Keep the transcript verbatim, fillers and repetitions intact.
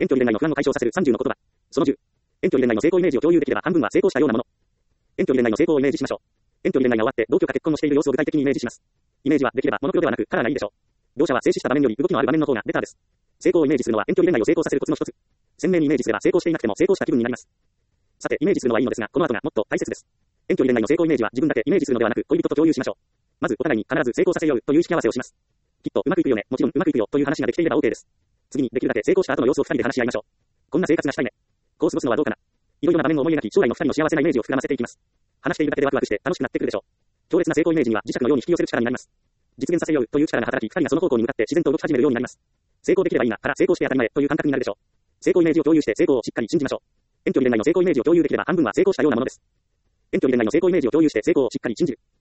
遠距離恋愛の不安を解消させるさんじゅうの言葉。そのじゅう。遠距離恋愛の成功イメージを共有できれば半分は成功したようなもの。遠距離恋愛の成功をイメージしましょう。遠距離恋愛が終わって同居か結婚をしている様子を具体的にイメージします。イメージはできればモノクロではなくカラーがいいでしょう。描写は静止した場面より動きのある場面の方がベターです。成功をイメージするのは遠距離恋愛を成功させるコツの一つ。鮮明にイメージすれば成功していなくても成功した気分になります。さて、イメージするのはいいのですが、この後がもっと大切です。遠距離恋愛の成功イメージは自分だけイメージするのではなく恋人と共有しましょう。まずお互いに必ず成功させようという引き合わせをします。きっとうまくいくよね、もちろんうまくいくよという話ができていれば OK です。次にできるだけ成功した後の様子を二人で話し合いましょう。こんな生活がしたいね。こう過ごすのはどうかな。いろいろな場面を思い描き、将来の二人の幸せなイメージを膨らませていきます。話しているだけでワクワクして楽しくなってくるでしょう。強烈な成功イメージには磁石のように引き寄せる力になります。実現させようという力が働き、二人がその方向に向かって自然と動き始めるようになります。成功できればいいなから成功して当たり前という感覚になるでしょう。成功イメージを共有して成功をしっかり信じましょう。遠距離恋愛の成功イメージを共有できれば半分は成功したようなものです。遠距離恋愛の成功イメージを共有して成功をしっかり信じる。